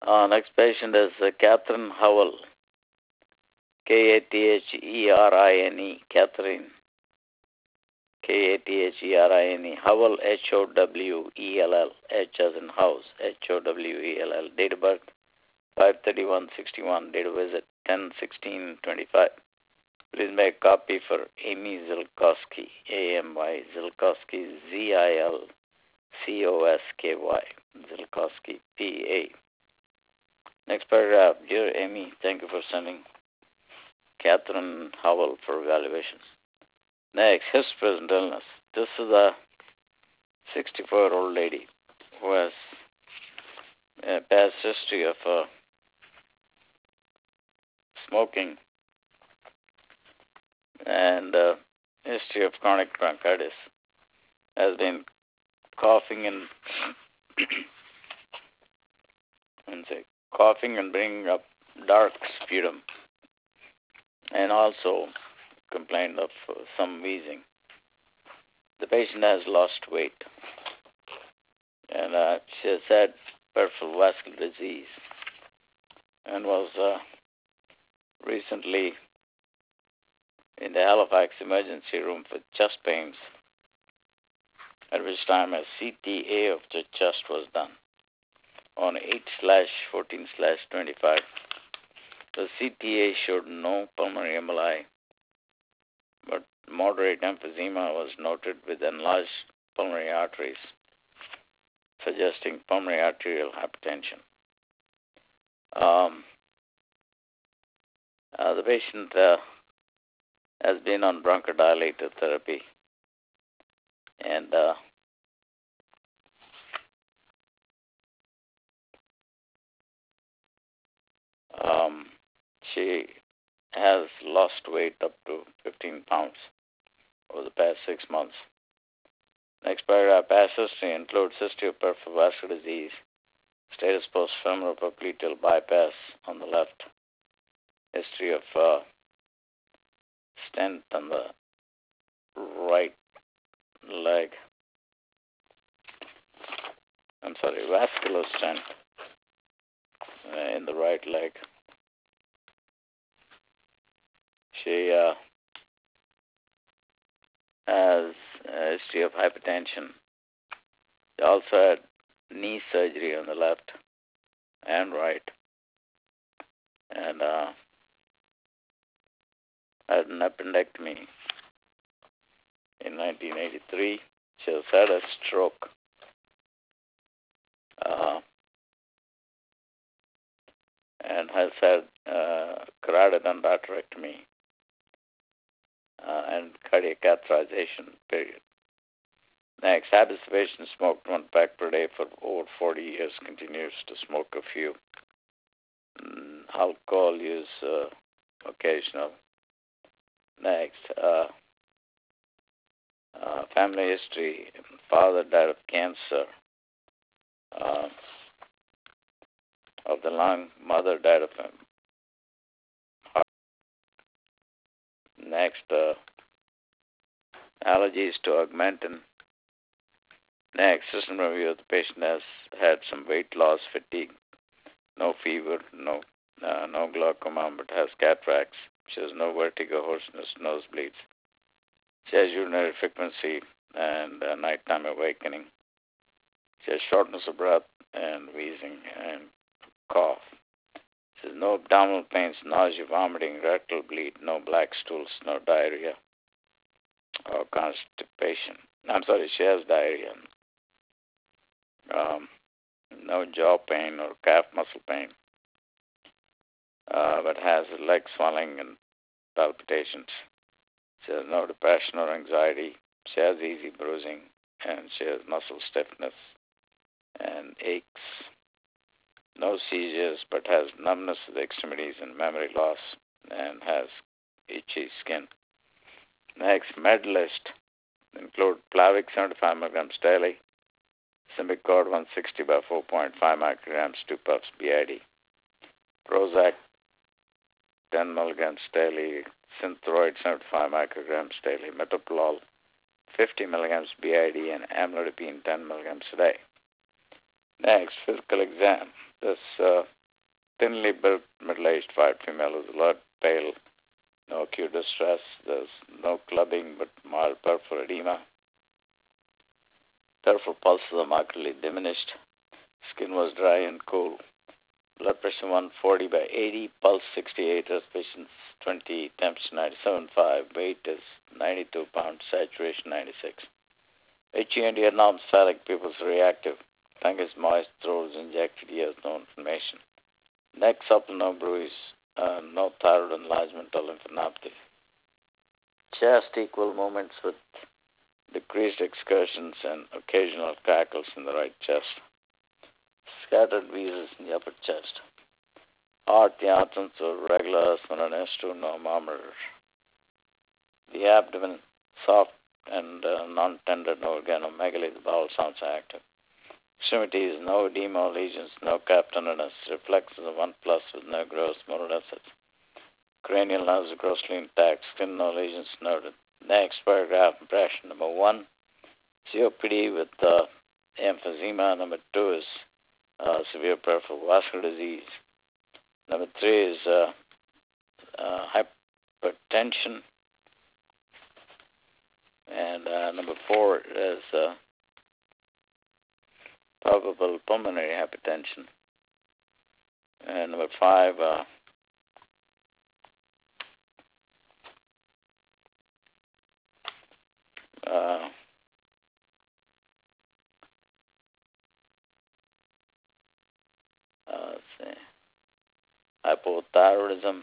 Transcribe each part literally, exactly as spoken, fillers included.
Uh, next patient is uh, Catherine Howell, K A T H E R I N E, Catherine, K A T H E R I N E, Howell, H O W E L L, H as in house, H O W E L L, date of birth five thirty-one sixty-one, date of visit ten sixteen twenty-five. Please make a copy for Amy Zilkowski, A M Y, Zilkowski, Z I L C O S K Y, Zilkowski, P A. Next paragraph. Dear Amy, thank you for sending Catherine Howell for evaluation. Next, his present illness. This is a sixty-four-year-old lady who has a past history of uh, smoking and uh, history of chronic bronchitis. Has been coughing and and say coughing and bringing up dark sputum, and also complained of uh, some wheezing. The patient has lost weight, and uh, she has had peripheral vascular disease, and was uh, recently in the Halifax emergency room for chest pains, at which time a C T A of the chest was done on eight slash fourteen slash twenty-five. The C T A showed no pulmonary emboli, but moderate emphysema was noted with enlarged pulmonary arteries, suggesting pulmonary arterial hypertension. Um, uh, the patient uh, has been on bronchodilator therapy, and uh, um, she has lost weight up to fifteen pounds over the past six months. Next paragraph. Past history includes history of peripheral vascular disease, status post-femoral popliteal bypass on the left, history of uh, stent on the right leg. I'm sorry, vascular stent uh, in the right leg. She uh, has a history of hypertension. She also had knee surgery on the left and right, and uh, had an appendectomy in nineteen eighty-three. She has had a stroke. Uh, and has had uh, carotid endarterectomy uh, and cardiac catheterization, period. Next, habits. The patient smoked one pack per day for over forty years, continues to smoke a few. Mm, alcohol use uh, occasional. Next, uh, uh, family history. Father died of cancer uh, of the lung. Mother died of heart. Next, uh, allergies to augmentin. Next, system review. The patient has had some weight loss, fatigue, no fever, no uh, no glaucoma, but has cataracts. She has no vertigo, hoarseness, nosebleeds. She has urinary frequency and uh, nighttime awakening. She has shortness of breath and wheezing and cough. She has no abdominal pains, nausea, vomiting, rectal bleed, no black stools, no diarrhea or constipation. I'm sorry, she has diarrhea. Um, no jaw pain or calf muscle pain, uh, but has leg swelling and palpitations. She has no depression or anxiety. She has easy bruising, and she has muscle stiffness and aches. No seizures, but has numbness of the extremities and memory loss, and has itchy skin. Next, med list include Plavix seventy-five milligrams daily, Symbicort one sixty by four point five micrograms, two puffs B I D, Prozac ten milligrams daily, Synthroid seventy-five micrograms daily, Metoprolol fifty milligrams B I D, and Amlodipine ten milligrams a day. Next, physical exam. This uh, thinly built, middle-aged white female is alert, pale, no acute distress. There's no clubbing but mild peripheral edema. Peripheral pulses are markedly diminished. Skin was dry and cool. Blood pressure one forty by eighty, pulse sixty-eight, respiration twenty, temperature ninety-seven point five, weight is ninety-two pounds, saturation ninety-six. H E and D abnormal, phallic pupils reactive. Tongue is moist, throat is injected, ears no inflammation. Neck supple, no bruise, uh, no thyroid enlargement or lymphadenopathy. Chest equal movements with decreased excursions and occasional crackles in the right chest. Scattered wheezes in the upper chest. Heart, the outcomes are regular, S two, no murmur. The abdomen, soft and uh, non-tender, no organomegaly, the bowel sounds active. Extremities, no edema or lesions, no cap tenderness, reflexes of one plus with no gross motor deficits. Cranial nerves are grossly intact, skin no lesions noted. Next paragraph, impression number one, C O P D with uh, emphysema. Number two is uh, severe peripheral vascular disease. Number three is uh, uh, hypertension. And uh, number four is uh, probable pulmonary hypertension. And number five, uh, uh, uh, let's see, hypothyroidism.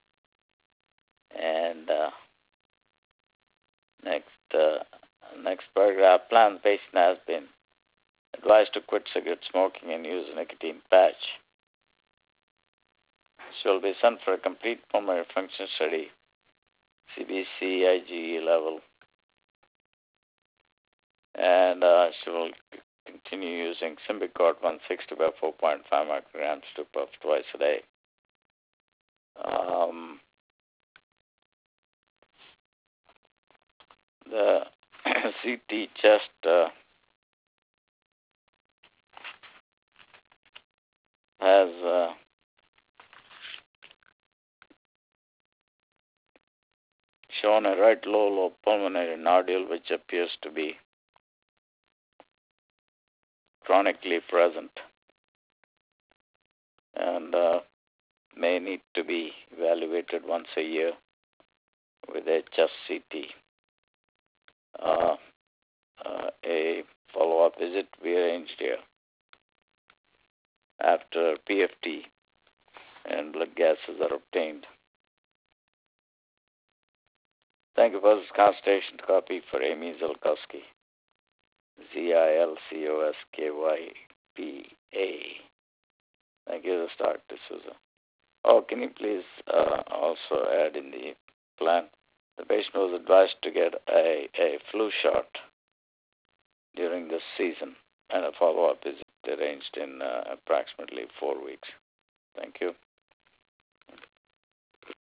And uh, next, uh, next paragraph, plan patient has been advised to quit cigarette smoking and use a nicotine patch. She will be sent for a complete pulmonary function study, C B C, IgE level, and uh, she will continue using Symbicort one sixty by four point five micrograms to puff twice a day. Um, the C T chest uh, has uh, shown a right low lobe pulmonary nodule which appears to be chronically present and uh, may need to be evaluated once a year with a chest C T. Uh, uh, a follow-up visit we arranged here after P F T and blood gases are obtained. Thank you for this consultation. Copy for Amy Zilkowski. Z I L C O S K Y P A. Thank you. To start, D'Souza. Oh, can you please uh, also add in the plan? The patient was advised to get a, a flu shot during this season and a follow-up visit arranged in uh, approximately four weeks. Thank you.